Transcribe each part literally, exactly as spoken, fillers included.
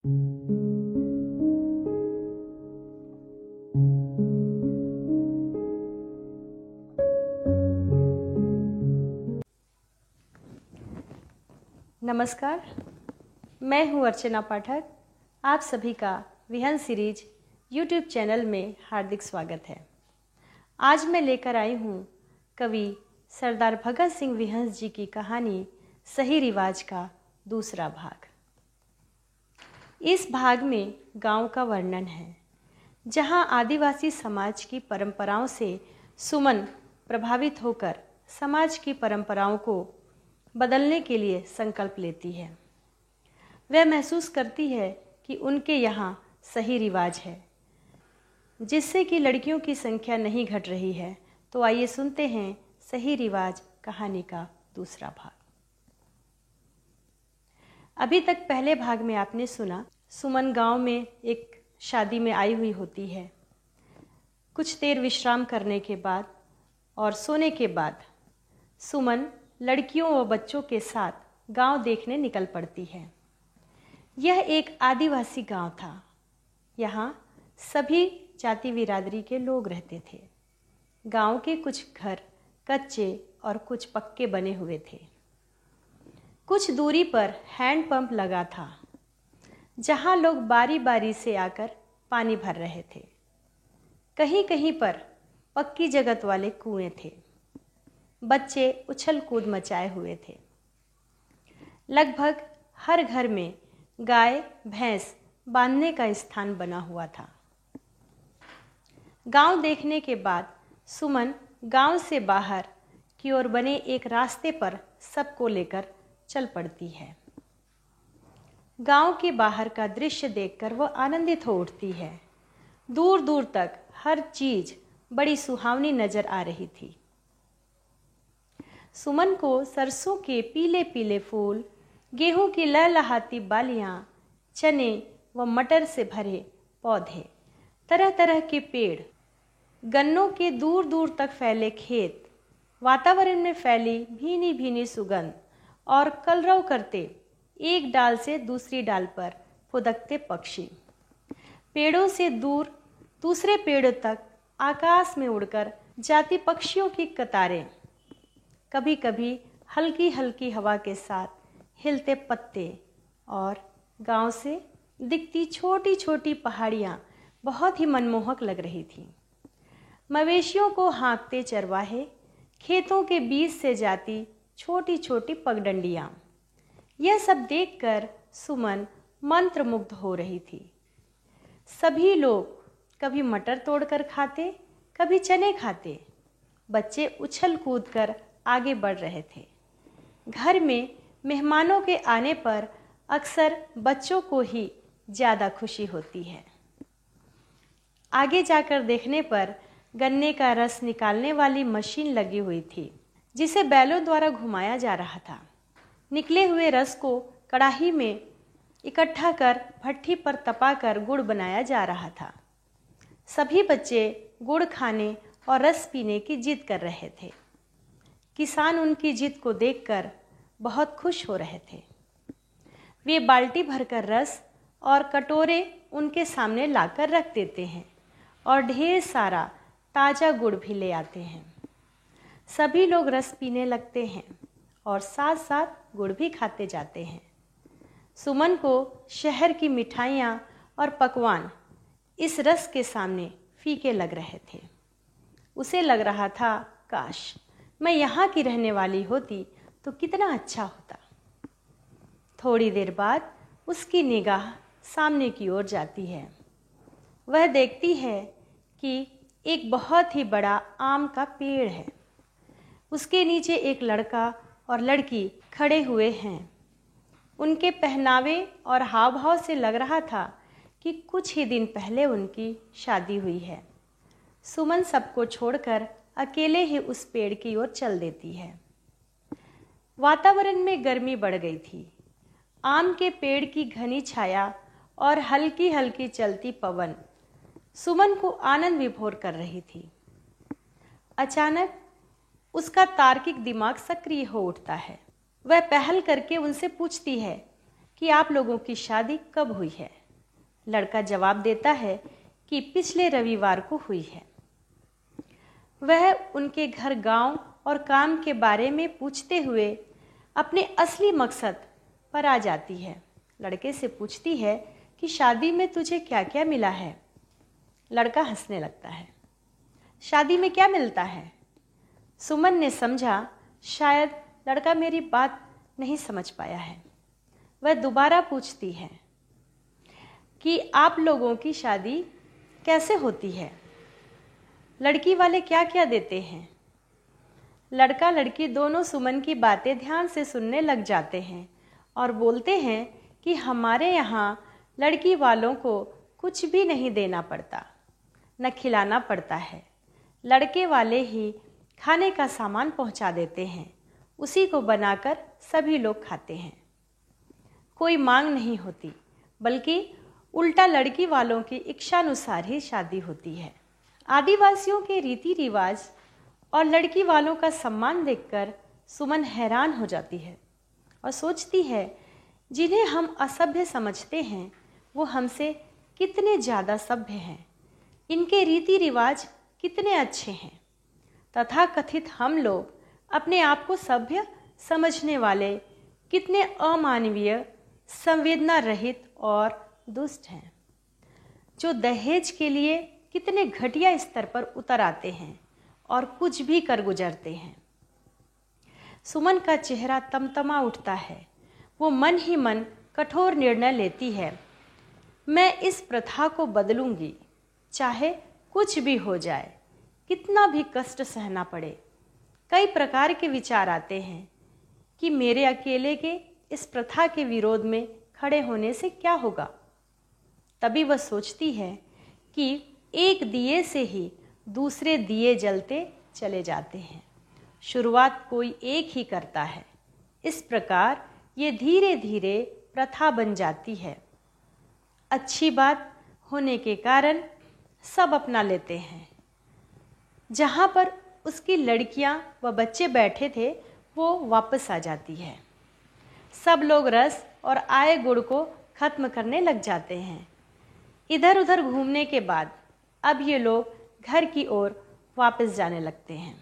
नमस्कार, मैं हूँ अर्चना पाठक। आप सभी का विहंग सीरीज यूट्यूब चैनल में हार्दिक स्वागत है। आज मैं लेकर आई हूँ कवि सरदार भगत सिंह विहंग जी की कहानी सही रिवाज का दूसरा भाग। इस भाग में गांव का वर्णन है, जहां आदिवासी समाज की परंपराओं से सुमन प्रभावित होकर समाज की परंपराओं को बदलने के लिए संकल्प लेती है। वह महसूस करती है कि उनके यहाँ सही रिवाज है, जिससे कि लड़कियों की संख्या नहीं घट रही है। तो आइए सुनते हैं सही रिवाज कहानी का दूसरा भाग। अभी तक पहले भाग में आपने सुना, सुमन गांव में एक शादी में आई हुई होती है। कुछ देर विश्राम करने के बाद और सोने के बाद सुमन लड़कियों व बच्चों के साथ गांव देखने निकल पड़ती है। यह एक आदिवासी गांव था। यहाँ सभी जाति बिरादरी के लोग रहते थे। गांव के कुछ घर कच्चे और कुछ पक्के बने हुए थे। कुछ दूरी पर हैंड पंप लगा था, जहाँ लोग बारी बारी से आकर पानी भर रहे थे। कहीं कहीं पर पक्की जगत वाले कुएं थे। बच्चे उछल कूद मचाए हुए थे। लगभग हर घर में गाय भैंस बांधने का स्थान बना हुआ था। गांव देखने के बाद सुमन गांव से बाहर की ओर बने एक रास्ते पर सबको लेकर चल पड़ती है। गांव के बाहर का दृश्य देखकर वह आनंदित हो उठती है। दूर दूर तक हर चीज बड़ी सुहावनी नजर आ रही थी। सुमन को सरसों के पीले पीले फूल, गेहूं की लहलहाती बालियां, चने व मटर से भरे पौधे, तरह तरह के पेड़, गन्नों के दूर दूर तक फैले खेत, वातावरण में फैली भीनी भीनी सुगंध और कलरव करते एक डाल से दूसरी डाल पर फुदकते पक्षी, पेड़ों से दूर दूसरे पेड़ों तक आकाश में उड़कर जाती पक्षियों की कतारें, कभी कभी हल्की हल्की हवा के साथ हिलते पत्ते और गांव से दिखती छोटी छोटी पहाड़ियां बहुत ही मनमोहक लग रही थीं। मवेशियों को हाँकते चरवाहे, खेतों के बीच से जाती छोटी छोटी पगडंडियां, यह सब देखकर सुमन मंत्रमुग्ध हो रही थी। सभी लोग कभी मटर तोड़कर खाते, कभी चने खाते। बच्चे उछल कूद कर आगे बढ़ रहे थे। घर में मेहमानों के आने पर अक्सर बच्चों को ही ज़्यादा खुशी होती है। आगे जाकर देखने पर गन्ने का रस निकालने वाली मशीन लगी हुई थी, जिसे बैलों द्वारा घुमाया जा रहा था। निकले हुए रस को कढ़ाई में इकट्ठा कर भट्ठी पर तपाकर गुड़ बनाया जा रहा था। सभी बच्चे गुड़ खाने और रस पीने की जिद कर रहे थे। किसान उनकी जिद को देखकर बहुत खुश हो रहे थे। वे बाल्टी भरकर रस और कटोरे उनके सामने लाकर रख देते हैं और ढेर सारा ताज़ा गुड़ भी ले आते हैं। सभी लोग रस पीने लगते हैं और साथ साथ गुड़ भी खाते जाते हैं। सुमन को शहर की मिठाइयाँ और पकवान इस रस के सामने फीके लग रहे थे। उसे लग रहा था, काश मैं यहाँ की रहने वाली होती तो कितना अच्छा होता। थोड़ी देर बाद उसकी निगाह सामने की ओर जाती है। वह देखती है कि एक बहुत ही बड़ा आम का पेड़ है। उसके नीचे एक लड़का और लड़की खड़े हुए हैं। उनके पहनावे और हाव भाव से लग रहा था कि कुछ ही दिन पहले उनकी शादी हुई है। सुमन सबको छोड़कर अकेले ही उस पेड़ की ओर चल देती है। वातावरण में गर्मी बढ़ गई थी। आम के पेड़ की घनी छाया और हल्की हल्की चलती पवन सुमन को आनंद विभोर कर रही थी। अचानक उसका तार्किक दिमाग सक्रिय हो उठता है। वह पहल करके उनसे पूछती है कि आप लोगों की शादी कब हुई है। लड़का जवाब देता है कि पिछले रविवार को हुई है। वह उनके घर, गांव और काम के बारे में पूछते हुए अपने असली मकसद पर आ जाती है। लड़के से पूछती है कि शादी में तुझे क्या क्या मिला है। लड़का हंसने लगता है। शादी में क्या मिलता है? सुमन ने समझा शायद लड़का मेरी बात नहीं समझ पाया है। वह दोबारा पूछती है कि आप लोगों की शादी कैसे होती है? लड़की वाले क्या क्या देते हैं? लड़का लड़की दोनों सुमन की बातें ध्यान से सुनने लग जाते हैं और बोलते हैं कि हमारे यहाँ लड़की वालों को कुछ भी नहीं देना पड़ता, न खिलाना पड़ता है। लड़के वाले ही खाने का सामान पहुँचा देते हैं, उसी को बनाकर सभी लोग खाते हैं। कोई मांग नहीं होती, बल्कि उल्टा लड़की वालों की इच्छानुसार ही शादी होती है। आदिवासियों के रीति रिवाज और लड़की वालों का सम्मान देखकर सुमन हैरान हो जाती है और सोचती है, जिन्हें हम असभ्य समझते हैं वो हमसे कितने ज़्यादा सभ्य हैं। इनके रीति रिवाज कितने अच्छे हैं। तथाकथित हम लोग अपने आप को सभ्य समझने वाले कितने अमानवीय, संवेदना रहित और दुष्ट हैं, जो दहेज के लिए कितने घटिया स्तर पर उतर आते हैं और कुछ भी कर गुजरते हैं। सुमन का चेहरा तमतमा उठता है। वो मन ही मन कठोर निर्णय लेती है, मैं इस प्रथा को बदलूंगी, चाहे कुछ भी हो जाए, कितना भी कष्ट सहना पड़े। कई प्रकार के विचार आते हैं कि मेरे अकेले के इस प्रथा के विरोध में खड़े होने से क्या होगा। तभी वह सोचती है कि एक दिए से ही दूसरे दिए जलते चले जाते हैं। शुरुआत कोई एक ही करता है। इस प्रकार ये धीरे धीरे प्रथा बन जाती है। अच्छी बात होने के कारण सब अपना लेते हैं। जहाँ पर उसकी लड़कियाँ व बच्चे बैठे थे वो वापस आ जाती है। सब लोग रस और आए गुड़ को खत्म करने लग जाते हैं। इधर उधर घूमने के बाद अब ये लोग घर की ओर वापस जाने लगते हैं।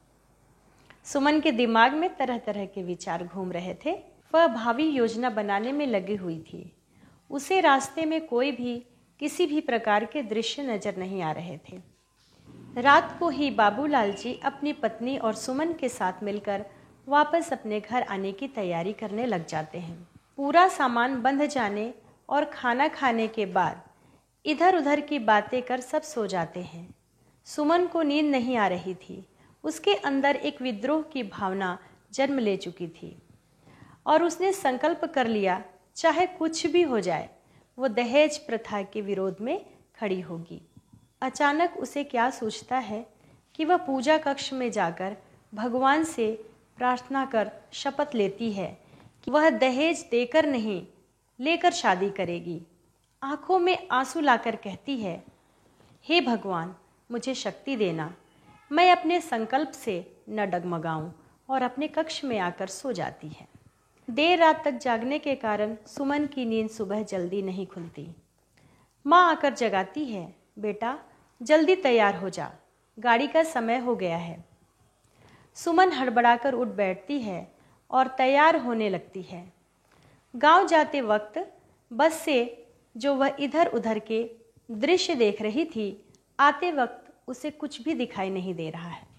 सुमन के दिमाग में तरह तरह के विचार घूम रहे थे। वह भावी योजना बनाने में लगी हुई थी। उसे रास्ते में कोई भी किसी भी प्रकार के दृश्य नजर नहीं आ रहे थे। रात को ही बाबूलाल जी अपनी पत्नी और सुमन के साथ मिलकर वापस अपने घर आने की तैयारी करने लग जाते हैं। पूरा सामान बंध जाने और खाना खाने के बाद इधर उधर की बातें कर सब सो जाते हैं। सुमन को नींद नहीं आ रही थी। उसके अंदर एक विद्रोह की भावना जन्म ले चुकी थी और उसने संकल्प कर लिया, चाहे कुछ भी हो जाए वो दहेज प्रथा के विरोध में खड़ी होगी। अचानक उसे क्या सूझता है कि वह पूजा कक्ष में जाकर भगवान से प्रार्थना कर शपथ लेती है कि वह दहेज देकर नहीं लेकर शादी करेगी। आंखों में आंसू लाकर कहती है, हे भगवान, मुझे शक्ति देना, मैं अपने संकल्प से न डगमगाऊं, और अपने कक्ष में आकर सो जाती है। देर रात तक जागने के कारण सुमन की नींद सुबह जल्दी नहीं खुलती। माँ आकर जगाती है, बेटा जल्दी तैयार हो जा, गाड़ी का समय हो गया है। सुमन हड़बड़ाकर उठ बैठती है और तैयार होने लगती है। गांव जाते वक्त बस से जो वह इधर उधर के दृश्य देख रही थी, आते वक्त उसे कुछ भी दिखाई नहीं दे रहा है।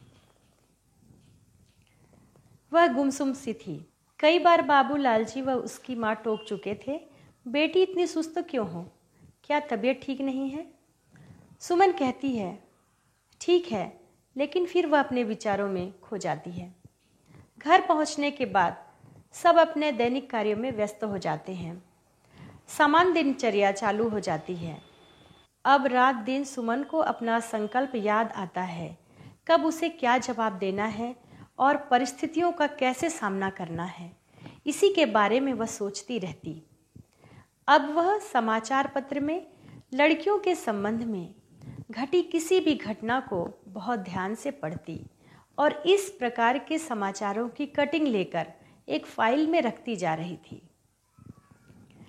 वह गुमसुम सी थी। कई बार बाबूलाल जी व उसकी माँ टोक चुके थे, बेटी इतनी सुस्त क्यों हो, क्या तबीयत ठीक नहीं है? सुमन कहती है, ठीक है, लेकिन फिर वह अपने विचारों में खो जाती है। घर पहुंचने के बाद सब अपने दैनिक कार्यों में व्यस्त हो जाते हैं। समान दिनचर्या चालू हो जाती है। अब रात दिन सुमन को अपना संकल्प याद आता है, कब उसे क्या जवाब देना है और परिस्थितियों का कैसे सामना करना है। इसी के बारे में वह सोचती रहती। अब वह समाचार पत्र में लड़कियों के संबंध में घटी किसी भी घटना को बहुत ध्यान से पढ़ती और इस प्रकार के समाचारों की कटिंग लेकर एक फाइल में रखती जा रही थी।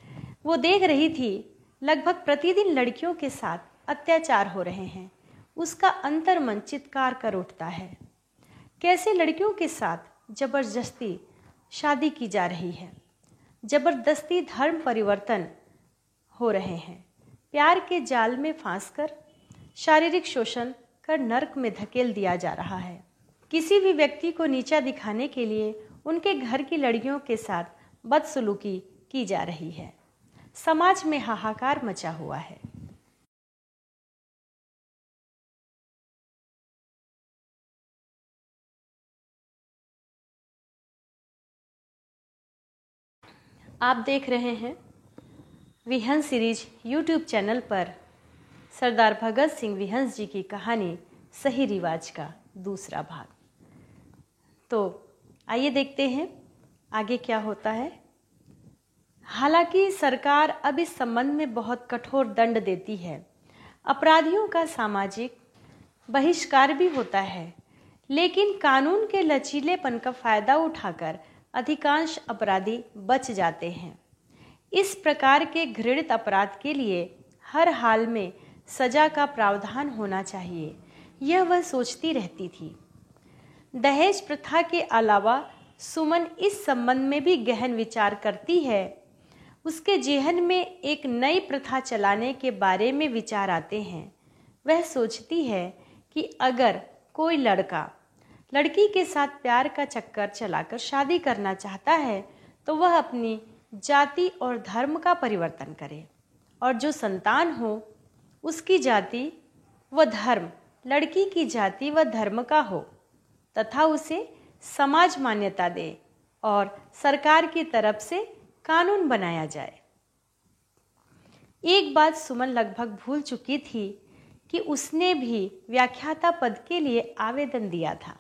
वो देख रही थी लगभग प्रतिदिन लड़कियों के साथ अत्याचार हो रहे हैं। उसका अंतर्मन चित्कार कर उठता है। कैसे लड़कियों के साथ जबरदस्ती शादी की जा रही है, जबरदस्ती धर्म परिवर्तन हो रहे हैं, प्यार के जाल में फांसकर शारीरिक शोषण कर नर्क में धकेल दिया जा रहा है। किसी भी व्यक्ति को नीचा दिखाने के लिए उनके घर की लड़कियों के साथ बदसलूकी की जा रही है। समाज में हाहाकार मचा हुआ है। आप देख रहे हैं विहंस सीरीज यूट्यूब चैनल पर सरदार भगत सिंह विहंस जी की कहानी सही रिवाज का दूसरा भाग। तो आइए देखते हैं आगे क्या होता है। हालांकि सरकार अब इस संबंध में बहुत कठोर दंड देती है, अपराधियों का सामाजिक बहिष्कार भी होता है, लेकिन कानून के लचीलेपन का फायदा उठाकर अधिकांश अपराधी बच जाते हैं। इस प्रकार के घृणित अपराध के लिए हर हाल में सजा का प्रावधान होना चाहिए, यह वह सोचती रहती थी। दहेज प्रथा के अलावा सुमन इस संबंध में भी गहन विचार करती है। उसके जेहन में एक नई प्रथा चलाने के बारे में विचार आते हैं। वह सोचती है कि अगर कोई लड़का लड़की के साथ प्यार का चक्कर चलाकर शादी करना चाहता है तो वह अपनी जाति और धर्म का परिवर्तन करे और जो संतान हो उसकी जाति व धर्म लड़की की जाति व धर्म का हो तथा उसे समाज मान्यता दे और सरकार की तरफ से कानून बनाया जाए। एक बात सुमन लगभग भूल चुकी थी कि उसने भी व्याख्याता पद के लिए आवेदन दिया था।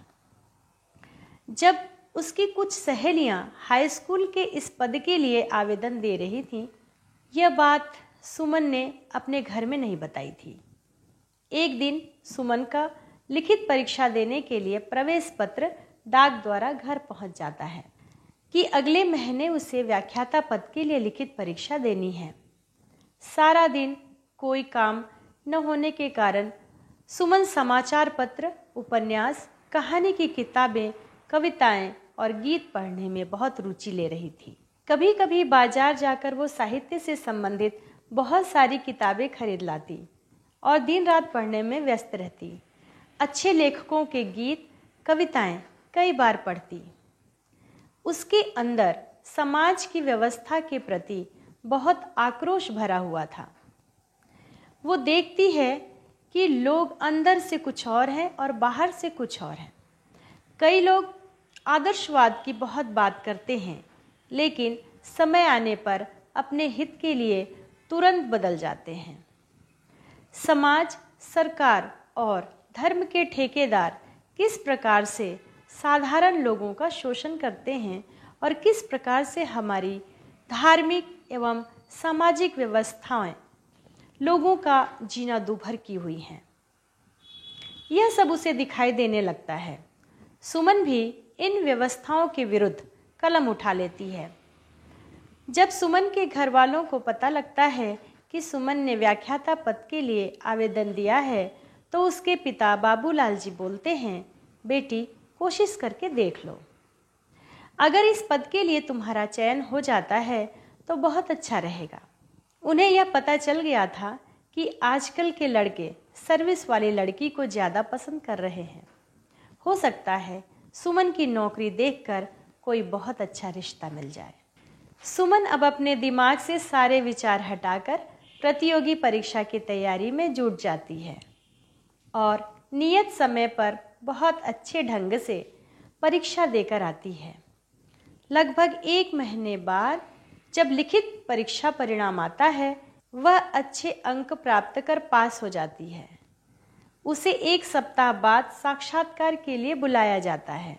जब उसकी कुछ सहेलियां हाई स्कूल के इस पद के लिए आवेदन दे रही थीं, यह बात सुमन ने अपने घर में नहीं बताई थी। एक दिन सुमन का लिखित परीक्षा देने के लिए प्रवेश पत्र डाक द्वारा घर पहुंच जाता है कि अगले महीने उसे व्याख्याता पद के लिए लिखित परीक्षा देनी है। सारा दिन कोई काम न होने के कारण सुमन समाचार पत्र, उपन्यास, कहानी की किताबें, कविताएं और गीत पढ़ने में बहुत रुचि ले रही थी। कभी कभी बाजार जाकर वो साहित्य से संबंधित बहुत सारी किताबें खरीद लाती और दिन रात पढ़ने में व्यस्त रहती। अच्छे लेखकों के गीत, कविताएं कई बार पढ़ती। उसके अंदर समाज की व्यवस्था के प्रति बहुत आक्रोश भरा हुआ था। वो देखती है कि लोग अंदर से कुछ और हैं और बाहर से कुछ और हैं। कई लोग आदर्शवाद की बहुत बात करते हैं, लेकिन समय आने पर अपने हित के लिए तुरंत बदल जाते हैं। समाज, सरकार और धर्म के ठेकेदार किस प्रकार से साधारण लोगों का शोषण करते हैं और किस प्रकार से हमारी धार्मिक एवं सामाजिक व्यवस्थाएं लोगों का जीना दूभर की हुई हैं, यह सब उसे दिखाई देने लगता है। सुमन भी इन व्यवस्थाओं के विरुद्ध कलम उठा लेती है। जब सुमन के घर वालों को पता लगता है कि सुमन ने व्याख्याता पद के लिए आवेदन दिया है तो उसके पिता बाबूलाल जी बोलते हैं, बेटी कोशिश करके देख लो। अगर इस पद के लिए तुम्हारा चयन हो जाता है तो बहुत अच्छा रहेगा। उन्हें यह पता चल गया था कि आजकल के लड़के सर्विस वाली लड़की को ज़्यादा पसंद कर रहे हैं। हो सकता है सुमन की नौकरी देखकर कोई बहुत अच्छा रिश्ता मिल जाए। सुमन अब अपने दिमाग से सारे विचार हटाकर प्रतियोगी परीक्षा की तैयारी में जुट जाती है और नियत समय पर बहुत अच्छे ढंग से परीक्षा देकर आती है। लगभग एक महीने बाद जब लिखित परीक्षा परिणाम आता है, वह अच्छे अंक प्राप्त कर पास हो जाती है। उसे एक सप्ताह बाद साक्षात्कार के लिए बुलाया जाता है।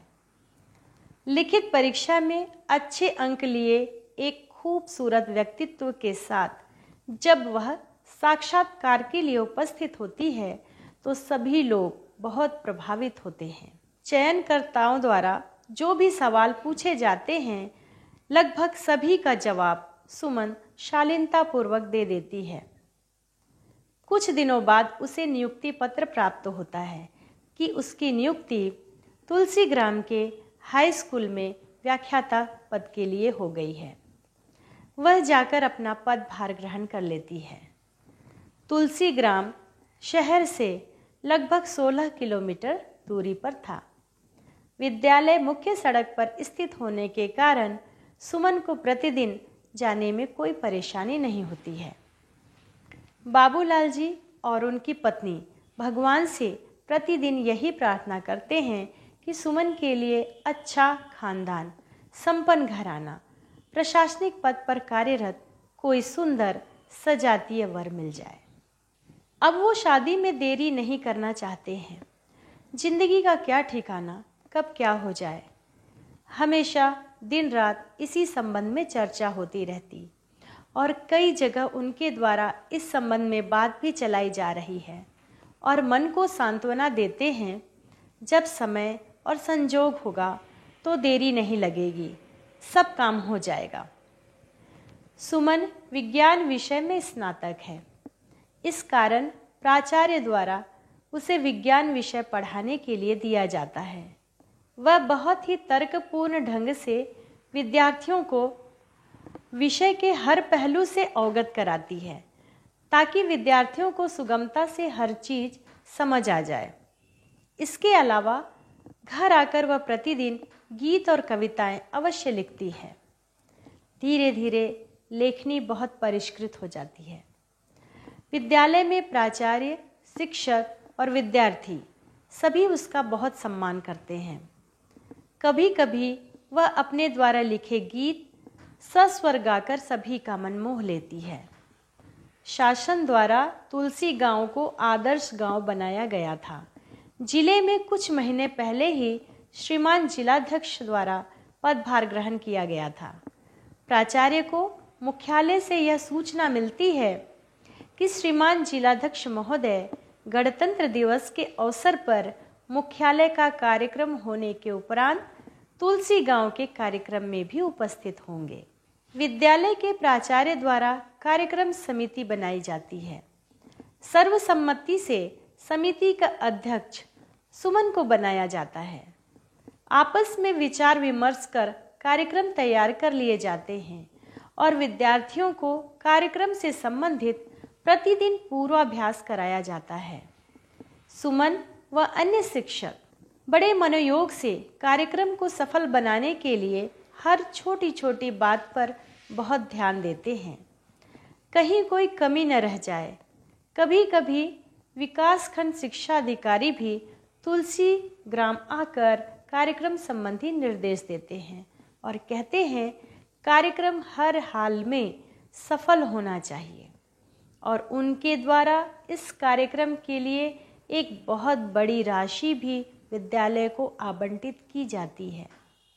लिखित परीक्षा में अच्छे अंक लिए एक खूबसूरत व्यक्तित्व के साथ जब वह साक्षात्कार के लिए उपस्थित होती है तो सभी लोग बहुत प्रभावित होते हैं। चयनकर्ताओं द्वारा जो भी सवाल पूछे जाते हैं, लगभग सभी का जवाब सुमन शालीनतापूर्वक दे देती है। कुछ दिनों बाद उसे नियुक्ति पत्र प्राप्त होता है कि उसकी नियुक्ति तुलसीग्राम के हाई स्कूल में व्याख्याता पद के लिए हो गई है। वह जाकर अपना पदभार ग्रहण कर लेती है। तुलसीग्राम शहर से लगभग सोलह किलोमीटर दूरी पर था। विद्यालय मुख्य सड़क पर स्थित होने के कारण सुमन को प्रतिदिन जाने में कोई परेशानी नहीं होती है। बाबूलाल जी और उनकी पत्नी भगवान से प्रतिदिन यही प्रार्थना करते हैं कि सुमन के लिए अच्छा खानदान, संपन्न घराना, प्रशासनिक पद पर कार्यरत कोई सुंदर सजातीय वर मिल जाए। अब वो शादी में देरी नहीं करना चाहते हैं। जिंदगी का क्या ठिकाना, कब क्या हो जाए। हमेशा दिन रात इसी संबंध में चर्चा होती रहती और कई जगह उनके द्वारा इस संबंध में बात भी चलाई जा रही है और मन को सांत्वना देते हैं, जब समय और संजोग होगा तो देरी नहीं लगेगी, सब काम हो जाएगा। सुमन विज्ञान विषय में स्नातक है। इस कारण प्राचार्य द्वारा उसे विज्ञान विषय पढ़ाने के लिए दिया जाता है। वह बहुत ही तर्कपूर्ण ढंग से विद्यार्थियों को विषय के हर पहलू से अवगत कराती है ताकि विद्यार्थियों को सुगमता से हर चीज समझ आ जाए। इसके अलावा घर आकर वह प्रतिदिन गीत और कविताएं अवश्य लिखती है। धीरे धीरे लेखनी बहुत परिष्कृत हो जाती है। विद्यालय में प्राचार्य, शिक्षक और विद्यार्थी सभी उसका बहुत सम्मान करते हैं। कभी कभी वह अपने द्वारा लिखे गीत सस्वर गाकर सभी का मन मोह लेती है। शासन द्वारा तुलसी गांव को आदर्श गांव बनाया गया था। जिले में कुछ महीने पहले ही श्रीमान जिलाध्यक्ष द्वारा पदभार ग्रहण किया गया था। प्राचार्य को मुख्यालय से यह सूचना मिलती है कि श्रीमान जिलाध्यक्ष महोदय गणतंत्र दिवस के अवसर पर मुख्यालय का कार्यक्रम होने के उपरांत तुलसी गांव के कार्यक्रम में भी उपस्थित होंगे। विद्यालय के प्राचार्य द्वारा कार्यक्रम समिति बनाई जाती है। सर्वसम्मति से समिति का अध्यक्ष सुमन को बनाया जाता है। आपस में विचार विमर्श कर कार्यक्रम तैयार कर लिए जाते हैं और विद्यार्थियों को कार्यक्रम से संबंधित प्रतिदिन पूर्वाभ्यास कराया जाता है। सुमन व अन्य शिक्षक बड़े मनोयोग से कार्यक्रम को सफल बनाने के लिए हर छोटी छोटी बात पर बहुत ध्यान देते हैं, कहीं कोई कमी न रह जाए। कभी कभी विकासखंड शिक्षा अधिकारी भी तुलसी ग्राम आकर कार्यक्रम संबंधी निर्देश देते हैं और कहते हैं कार्यक्रम हर हाल में सफल होना चाहिए और उनके द्वारा इस कार्यक्रम के लिए एक बहुत बड़ी राशि भी विद्यालय को आवंटित की जाती है।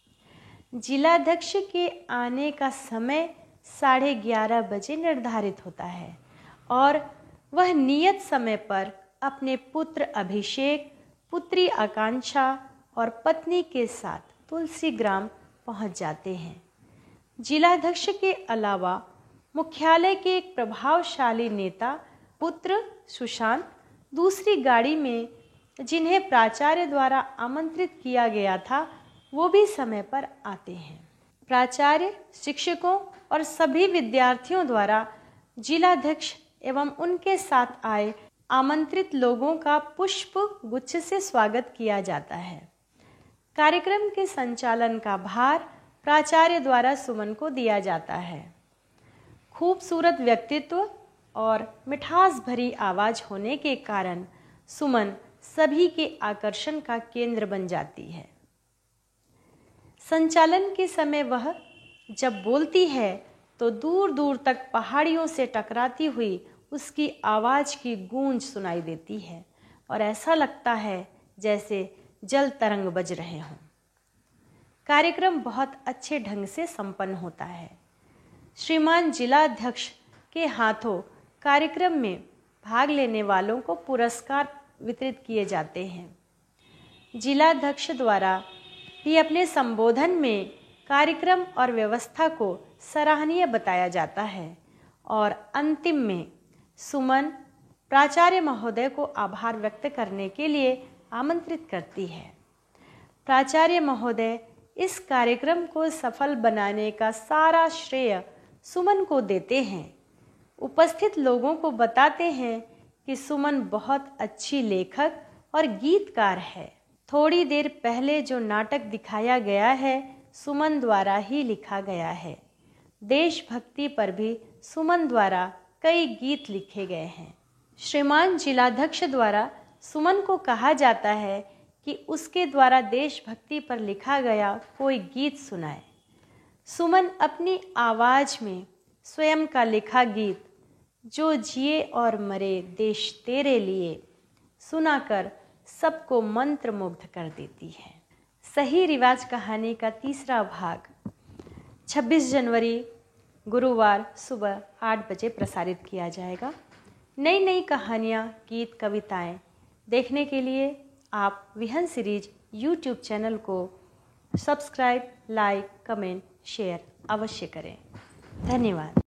जिलाध्यक्ष के आने का समय साढ़े ग्यारह बजे निर्धारित होता है और वह नियत समय पर अपने पुत्र अभिषेक, पुत्री आकांक्षा और पत्नी के साथ तुलसी ग्राम पहुंच जाते हैं। जिलाध्यक्ष के अलावा मुख्यालय के एक प्रभावशाली नेता पुत्र सुशांत दूसरी गाड़ी में, जिन्हें प्राचार्य द्वारा आमंत्रित किया गया था, वो भी समय पर आते हैं। प्राचार्य, शिक्षकों और सभी विद्यार्थियों द्वारा जिलाध्यक्ष एवं उनके साथ आए आमंत्रित लोगों का पुष्प गुच्छ से स्वागत किया जाता है। कार्यक्रम के संचालन का भार प्राचार्य द्वारा सुमन को दिया जाता है। खूबसूरत व्यक्तित्व और मिठास भरी आवाज होने के कारण सुमन सभी के आकर्षण का केंद्र बन जाती है। संचालन के समय वह जब बोलती है तो दूर दूर तक पहाड़ियों से टकराती हुई उसकी आवाज की गूंज सुनाई देती है और ऐसा लगता है जैसे जल तरंग बज रहे हों। कार्यक्रम बहुत अच्छे ढंग से संपन्न होता है। श्रीमान जिलाध्यक्ष के हाथों कार्यक्रम में भाग लेने वालों को पुरस्कार वितरित किए जाते हैं। जिलाध्यक्ष द्वारा भी अपने संबोधन में कार्यक्रम और व्यवस्था को सराहनीय बताया जाता है और अंतिम में सुमन प्राचार्य महोदय को आभार व्यक्त करने के लिए आमंत्रित करती है। प्राचार्य महोदय इस कार्यक्रम को सफल बनाने का सारा श्रेय सुमन को देते हैं। उपस्थित लोगों को बताते हैं कि सुमन बहुत अच्छी लेखक और गीतकार है। थोड़ी देर पहले जो नाटक दिखाया गया है सुमन द्वारा ही लिखा गया है। देशभक्ति पर भी सुमन द्वारा कई गीत लिखे गए हैं। श्रीमान जिलाध्यक्ष द्वारा सुमन को कहा जाता है कि उसके द्वारा देशभक्ति पर लिखा गया कोई गीत सुनाए। सुमन अपनी आवाज़ में स्वयं का लिखा गीत जो जिए और मरे देश तेरे लिए सुनाकर सबको मंत्रमुग्ध कर देती है। सही रिवाज कहानी का तीसरा भाग छब्बीस जनवरी गुरुवार सुबह आठ बजे प्रसारित किया जाएगा। नई नई कहानियाँ, गीत, कविताएं देखने के लिए आप विहन सीरीज यूट्यूब चैनल को सब्सक्राइब, लाइक, कमेंट, शेयर अवश्य करें। धन्यवाद।